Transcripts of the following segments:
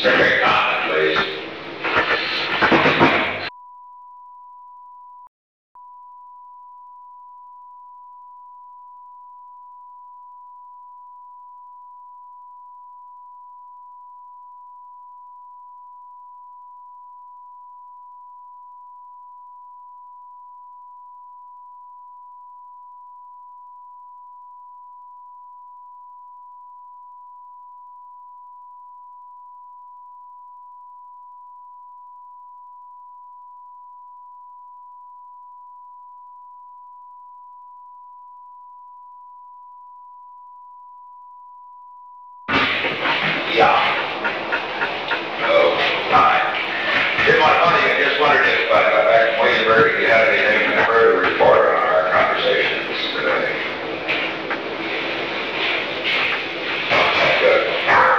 Secretary comment, please. Yeah. Oh, hi. I just wondered if, back from Williamsburg, if you had anything further to report on our conversations today. Good.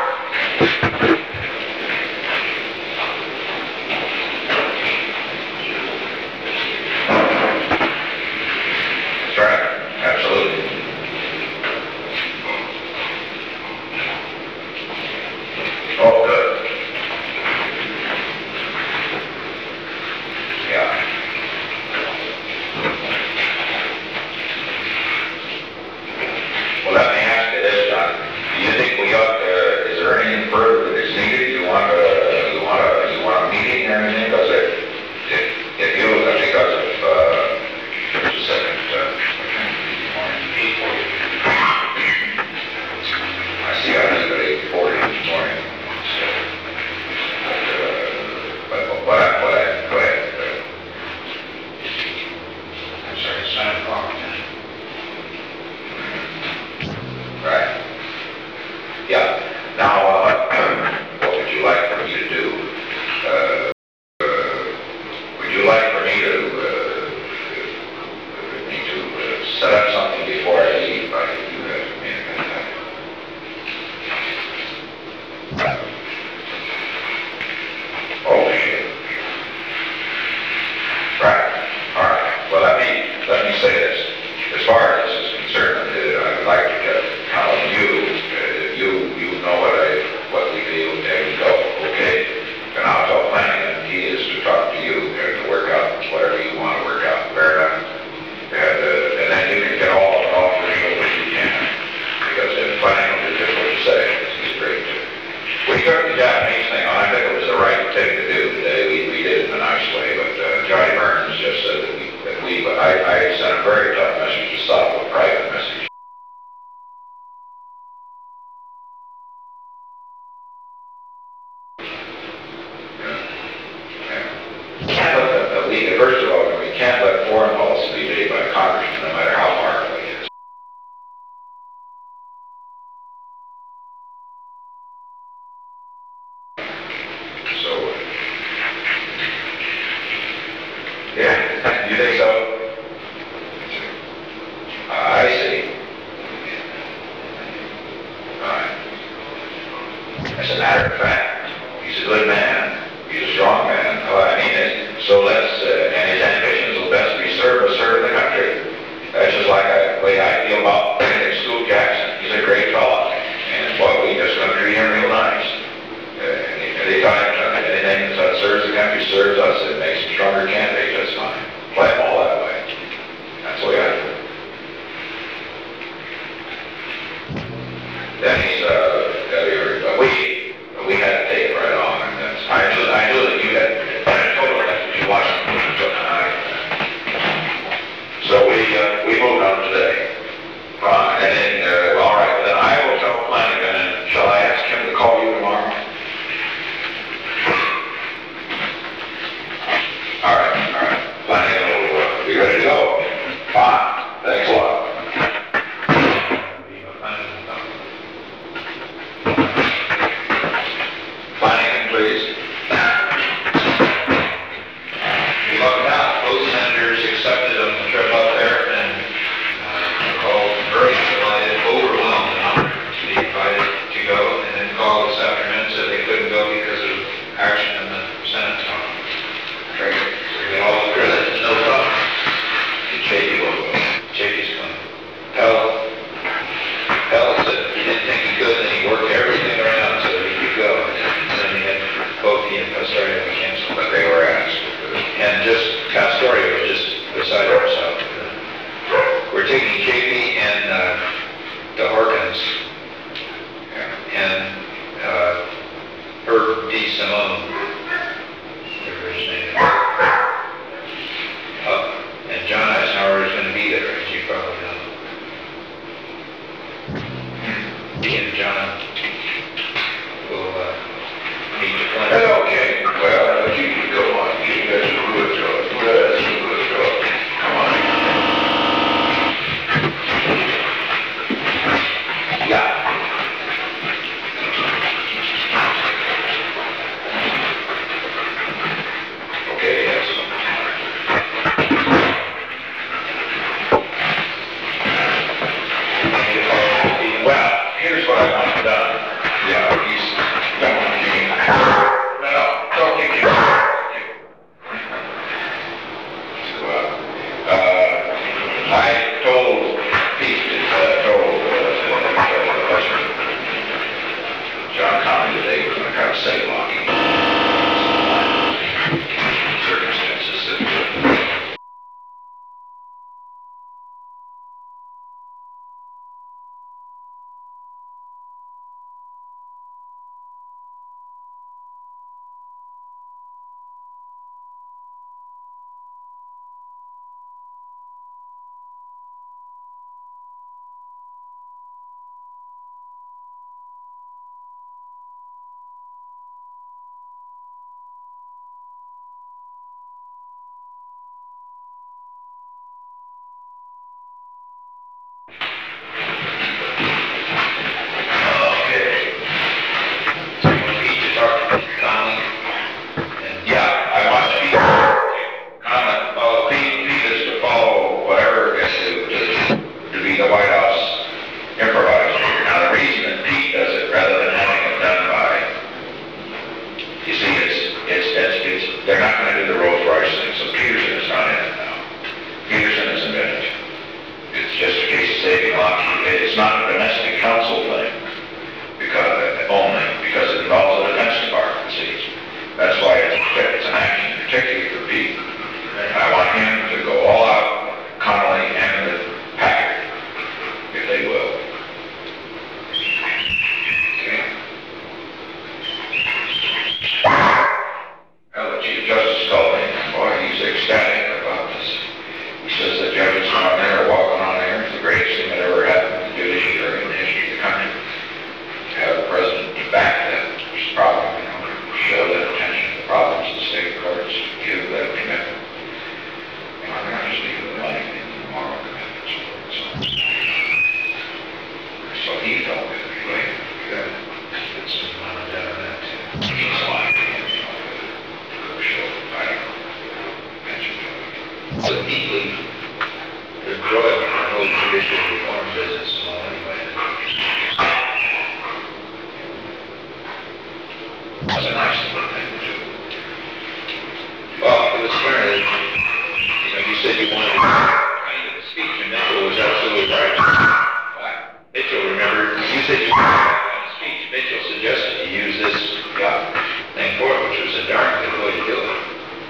That's right. Absolutely. Oh, good. Yeah. Well, let me ask you this, John. Do you think we ought to, is there anything further that is needed? You want a meeting or anything? Because if you, because of, just a second, I see I leave at 8:40 this morning. Go ahead. I'm sorry, it's 9 o'clock. Right. Yeah. Now, what would you like for me to do? Would you like for me to set up something before I leave? I can do that for me anytime. Oh, shit. Right. All right. Well, let me say this. As far as this is concerned, I would like to count on you. You know what we do, there we go. Okay. And I'll tell planning and he is to talk to you to work out whatever you want to work out. Fair enough. And then you can get all the legal that you can. Because in planning will do just what you say. It's great. We took the Japanese thing on. I think it was the right thing to do today. We did it in a nice way. But Johnny Burns just said that I sent a very tough message to Sal, a private message. First of all, we can't let foreign policy be made by a congressman, no matter how powerful he is. So, yeah, you think so? I see. Right. As a matter of fact, he's a good man. He's a strong man. So and his ambitions will best be serve the country. That's just like the way I feel about Scoop Jackson. He's a great fellow. And boy, we just going to treat him real nice. Anytime anything that serves the country serves us, it makes a stronger candidate, that's fine. Play them all that way. That's the way I do it. Then we had to take it right on. And I knew that you had told us that you watched it. So we moved on today. And then, all right, then I will tell Flanagan, and shall I ask him to call you tomorrow? All right. Flanagan will be ready to go. Fine. Thanks a lot. Flanagan, please. You look out. Both senators accepted on the trip up there, and I told Pete, John Conley today was going to kind of say lucky circumstances that the White House improvised figure. Now the reason that Pete does it rather than having it done by, you see, they're not going to do the Rolls Royce thing, so Peterson is not in it now. Peterson isn't in it. It's just a case of saving Lockheed. It's not a domestic council thing, because it involves the Defense Department, see. That's why it's an action, particularly for Pete. And I want him to go all out, Connolly and with Packard, if they will. Okay. Well, the Chief Justice told me, boy, he's ecstatic about this. He says the judges on there, walking on there, it's the greatest thing that ever happened to the judiciary in the history of the country. To have the president back that problem, show that attention to the problems of the state courts, give that commitment. I'm not just leaving the money in the moral commitments. So he felt it anyway. It's a lot of that too. He's lying to him, show, I don't know, mention to him. So deeply enjoyed the whole judicial reform business anyway. That's a nice little thing to do. Well, it was clear that, you said you wanted kind of a speech, and Mitchell was absolutely right. What? Mitchell, remember, you said you wanted a speech. Mitchell suggested you use this thing for it, which was a darn good way to do it.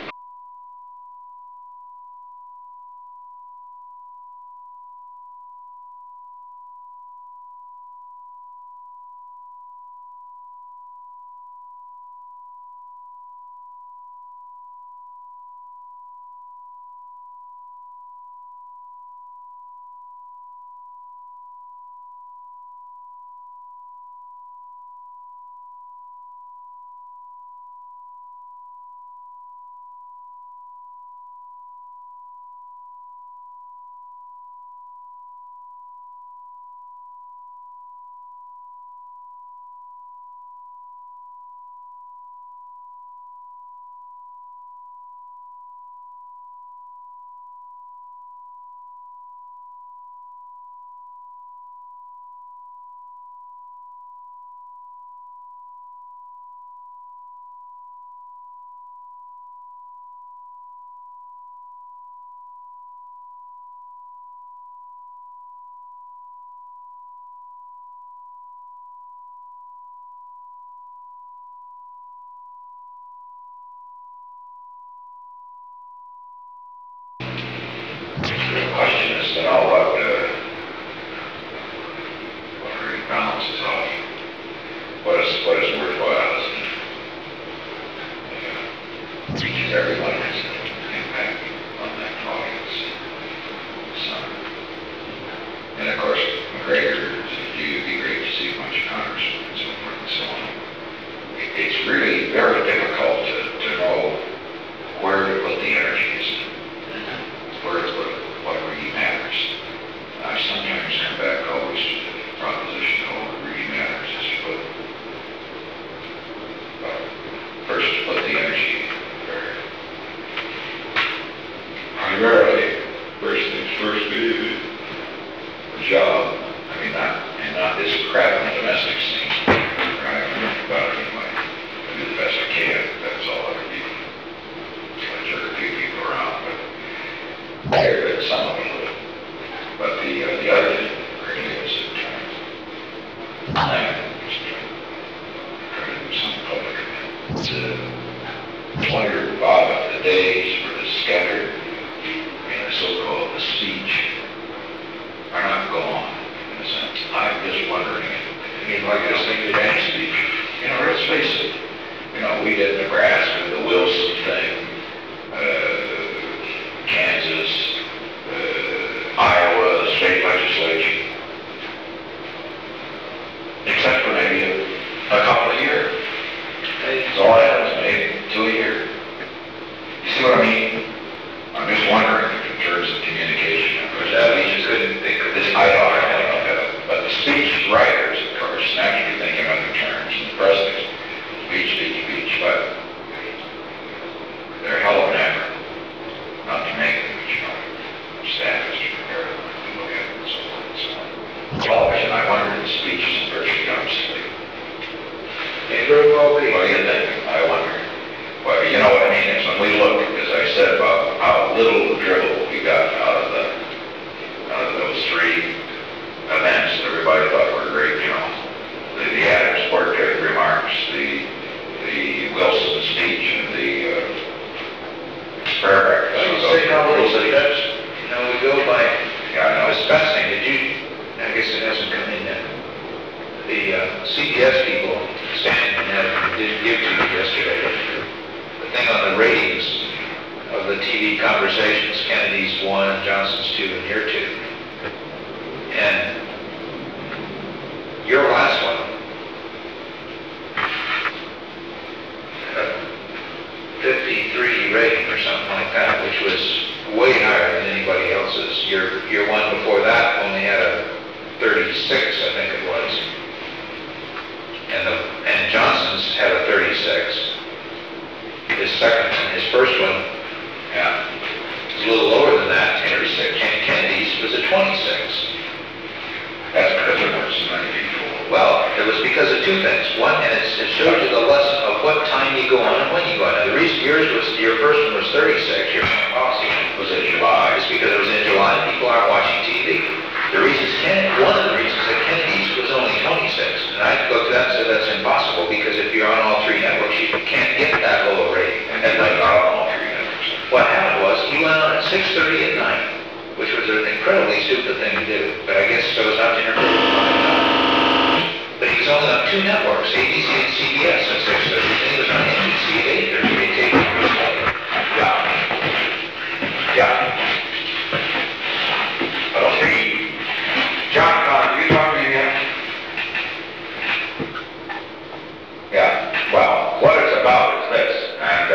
The question is to know what really balances off. What is worthwhile, isn't it? Reaches everyone has an impact on that audience. So, and of course, McGregor, it'd be great to see a bunch of congressmen and so forth and so on. It's really very difficult to know where to put the energies, where to put what really matters. I sometimes come back always to the proposition of what really matters is to put, first to put the energy there. Primarily, first things first, the job. I mean, not this crap in the domestic scene. I don't know about it anyway. I do the best I can. That's all I can do. I jerk a few people around, but I hear that some of them But the other thing really is that trying to do some public event. Wonder, Bob, if the days for the scattered and the so-called the speech are not gone, in a sense. I'm just wondering if, like this thing did any speech, let's face it, we did Nebraska, the Wilson thing, Kansas, Iowa, the state legislature, except for maybe a couple of years. That's all that was, maybe 2 a year. You see what I mean? I'm just wondering if in terms of communication, of course, they couldn't think of this. I don't know, but the speech writers, of course, naturally thinking of the terms, and the presidents, speech, but they're hell of an effort not to make them, staff is to prepare them and look at them and so forth and so on. Television, I wonder if the speech is virtually obsolete. May very well be. What do you think? I wonder. Well, you know what I mean is when we look, as I said, about how little dribble we got out of those three events that everybody thought were great, the Adams portrait remarks, the Wilson speech, and the Sprague. We go by. Yeah, I know. Dispensing, I guess it hasn't come in yet. The CBS people didn't give to you yesterday. The thing on the ratings of the TV conversations, Kennedy's 1, Johnson's 2, and your 2. And your last one, 53 rating or something like that, which was way higher than anybody else's. Your one before that only had a 36, I think it was. And Johnson's had a 36. His first one, yeah, was a little lower than that, 36. Kennedy's was a 26. That's because there were so many people. Well, it was because of two things. One, and it showed you the lesson of what time you go on and when you go on. Now, the reason your first one was 36, your policy Was in July. is because it was in July and people aren't watching TV. One of the reasons that Kennedy's was only 26, and I looked at that and said that's impossible because if you're on all three networks, you can't get that low a rating. And not on all three networks. What happened was he went on at 6:30 at night, which was an incredibly stupid thing to do, but I guess so as not to interfere with my time. But he was only on two networks, ABC and CBS at 6:30, and he was on NBC at 8:30. They take him to Yeah. I don't see. John, you talk to me again? Yeah. Well, what it's about is this, and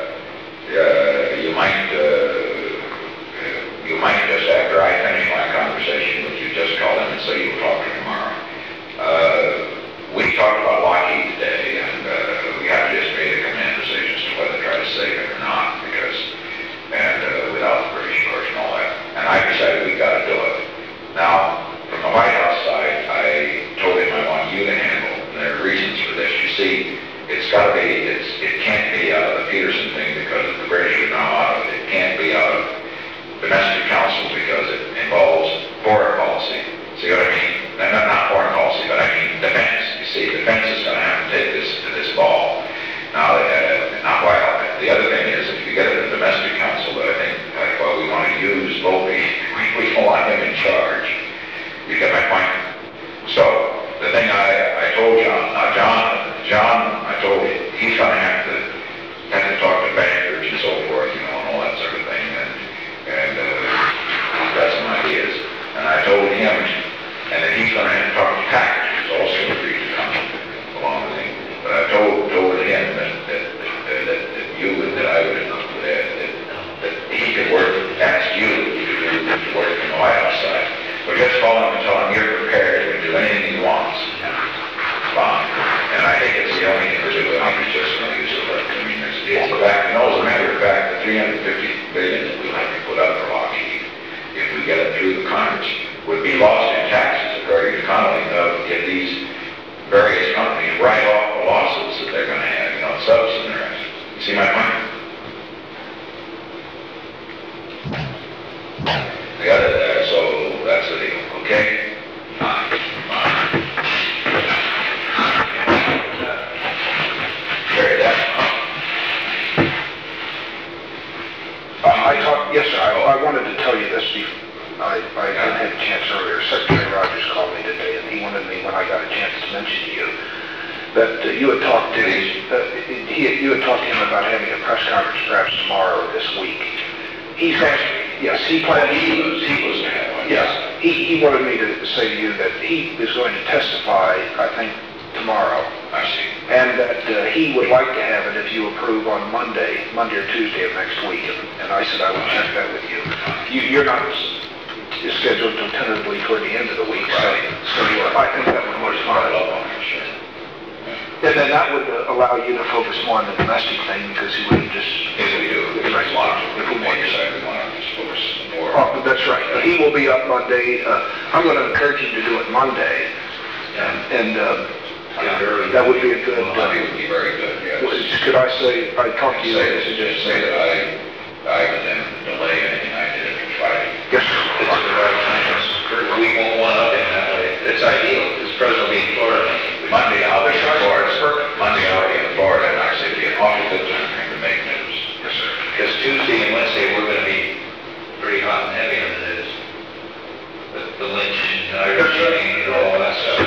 you might just after I finish my conversation with you, just call him and say you'll talk to him tomorrow. We talked about Lockheed today, and we have to just make a command decision as to whether to try to save it or not, without the British, of course, and all that. And I decided we got to do it. Now, from the White House side, I told him I want you to handle, and there are reasons for this. You see, it can't be out of the Peterson thing because the British are now out of it. It can't be out of domestic council because it involves foreign policy. See what I mean? Not foreign policy, but I mean defense. You see, defense is going to have to take this ball. Now, the other thing is, if you get it in domestic council, but I think, we want to use Volpe, we don't want him in charge. You get my point? So, the thing I told John, John, I told him, he's going to have to talk to bankers and so forth, and all that sort of thing, and he's got some ideas. And I told him, and then he's going to have to talk to Packard, who's also agreed to come along with him. But I told him that you and that I would that he could ask you to work from the White House side. But just call him and tell him you're prepared to do anything he wants. Fine. And I think it's the only thing to do. I think it's just going to use it. I mean, it's the fact, as a matter of fact, the $350 billion that we have to put up for Lockheed, if we get it through the Congress, would be lost in taxes, according to Connolly, if these various companies write off the losses that they're going to have, subs and the rest. You see my point? So that's that's the deal, okay? Carry that. Yes, sir, I wanted to tell you this. I hadn't had a chance earlier. Secretary Rogers called me today, and he wanted me, when I got a chance, to mention to you that you had talked to you had talked to him about having a press conference perhaps tomorrow or this week. He's actually, yes, he planned. He was to have one. Yes, he wanted me to say to you that he is going to testify, I think, tomorrow. I see. And that he would like to have it if you approve on Monday or Tuesday of next week. And I said I would check that with you. You're not scheduled until tentatively toward the end of the week, so I think that would work fine. Sure. And then that would allow you to focus more on the domestic thing, because he wouldn't just... If we do, if we want to, if we may decide we want to focus more. Oh, that's right. But he will be up Monday. I'm going to encourage him to do it Monday. And that would be a good... Monday would be very good, yes. Could I say, I talked to you... Just say that I would then delay anything I did until Friday. Yes, sir. We won't want up in that way. It's ideal, because the president will be in Florida. Monday I'll be in Florida. Monday I'll be in Florida, and I said, it'd be an awfully good time for him to make news. Yes, sir. Because Tuesday and Wednesday, we're going to be pretty hot and heavy on the news. The lynch and Irish shooting and all that stuff.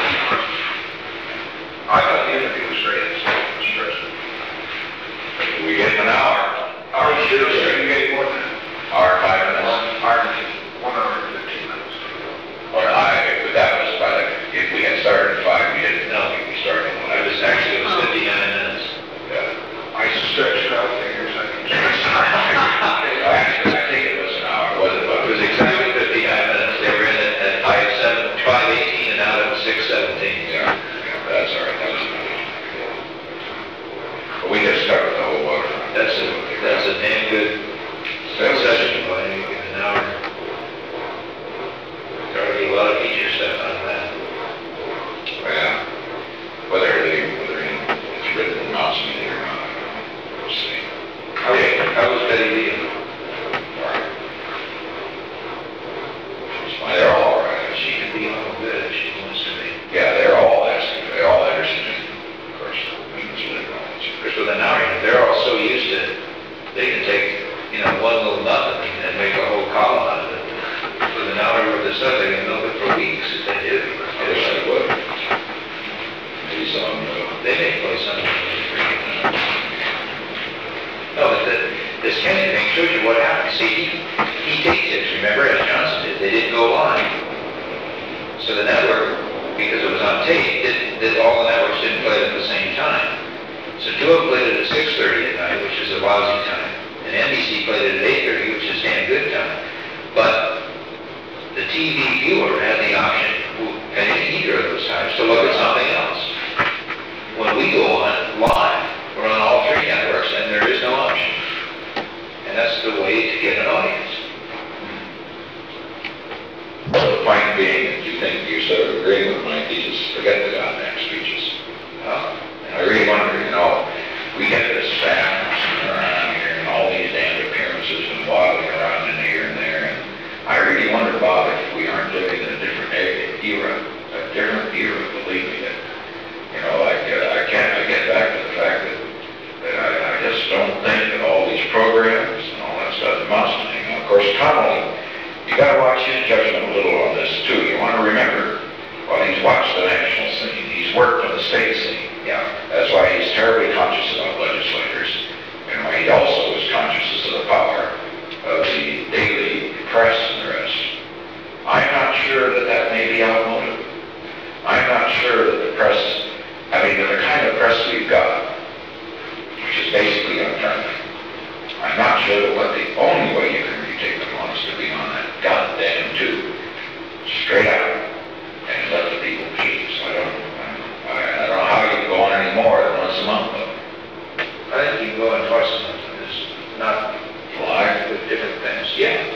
I thought the interview was great, Mr. President. We get an hour. Are you sure you get more than Hour, 5 minutes. 1 hour and 15 minutes? Or that was by the, if we had started at 5, we didn't know we'd be starting. It was 59 minutes. Yeah. I stretched out figures, I can Actually, I think it was an hour, was it? It was exactly 59 minutes. They were in at 5:18 and out at 6:17. Yeah, that's all right. That was but we just covered the whole waterfront. That's a damn good session, boy. You get an hour. There'll be a lot of feature stuff out of that. Yeah. Whether it's written in mouse media or not, I don't know. We'll see. How was Betty Lee? All right. She's fine. They're all right. She can be all good if she wants to be. Yeah, they're all asking. They're all interested in, of course, women's liberal. Because with an hour, they're all so used to, they can take, one little nothing and make a whole column out of it. With an hour worth of stuff, they can milk it for weeks if they do. I wish I would. Maybe some, They may play something. No, but this Kennedy thing shows you what happened. See, he takes it, remember, as Johnson did. They didn't go live. So the network, because it was on tape, all the networks didn't play it at the same time. So two of them played it at 6:30 at night, which is a lousy time. And NBC played it at 8:30, which is damn good time. But the TV viewer had the option at either of those times to look at something else. When we go on live, we're on all three networks, and there is no option. And that's the way to get an audience. well, the point being, that you think you sort of agree with Mike, he just forget the goddamn speeches. I really wonder, we get this staff around here and all these damned appearances and waddling around in here and there, and I really wonder, Bob, if we aren't living in a different era, believe me, that, I get back to the fact that I just don't think that all these programs and all that stuff amounts to anything. Of course, Connolly, you gotta watch his judgment a little on this too. You want to remember, while he's watched the national scene, he's worked on the state scene. Yeah. That's why he's terribly conscious about legislators, and why he also is conscious of the power of the daily press and the rest. I'm not sure that may be outmoded. I'm not sure that the press, the kind of press we've got, which is basically unfriendly, I'm not sure that the only way you can really take them on is to be on that goddamn tube, straight out, and let the people choose. I don't know how you can go on any more than once a month, though. I think you can go on twice a month. It's not Live? with different things. Yeah.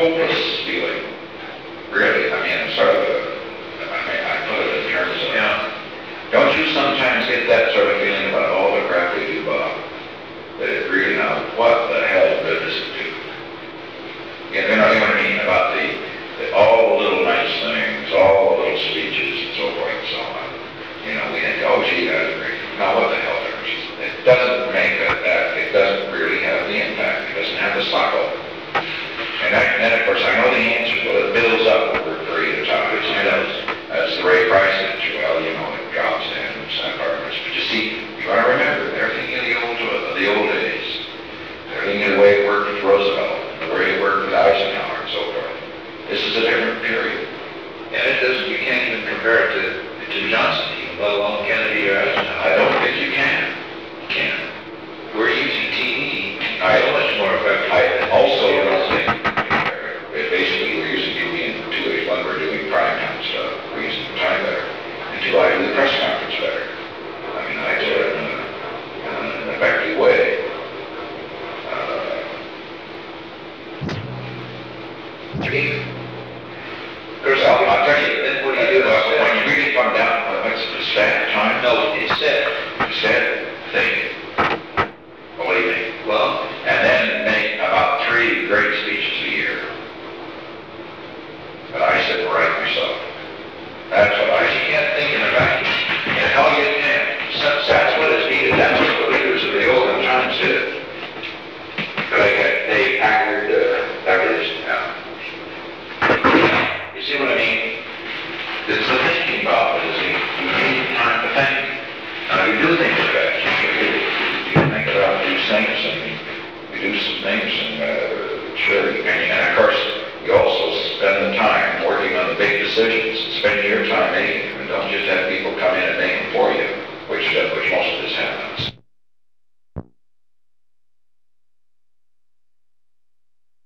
hopeless feeling, really. I mean, it's sort of I put it in terms of, don't you sometimes get that sort of feeling about all the crap we do, Bob? That it really, now, what the hell good does it do? You know what I mean? About all the little nice things, all the little speeches and so forth and so on. You know, we think, oh gee, that's great. Now what the hell ever? It doesn't make it doesn't really have the impact. It doesn't have the cycle. And of course, I know the answer. Well, it builds up over a period of time. You know, that's the Ray Price answer. Well, you know, it drops in some apartments. But you see, you got to remember, everything in the old days, everything in the way it worked with Roosevelt, the way it worked with Eisenhower and so forth. This is a different period. And it doesn't, you can't even compare it to Johnson, even, let alone Kennedy or Eisenhower. I don't think you can. You can't. We're using TE so much more effectively. I also don't think, basically we're using TV in two ways. One, we're doing prime time stuff. We're using the time better. And two, I do the press conference better. I mean, I do it in an effective way. Of course, I'll tell you, then what do you do? when you really come down, what's the stat time? No, instead. Instead, think. What do you think? Well, And then make about 3 great speeches a year. But I sit and write myself. That's what you can't think in a vacuum. And how you can. That's what is needed. That's what the leaders of the olden times did. Like Dave Packard, that is, you see what I mean? It's the thinking about it. You need time to think. Now you do think of that. You think about these things and you do some things and sure. And of course, you also spend the time working on the big decisions. Spend your time making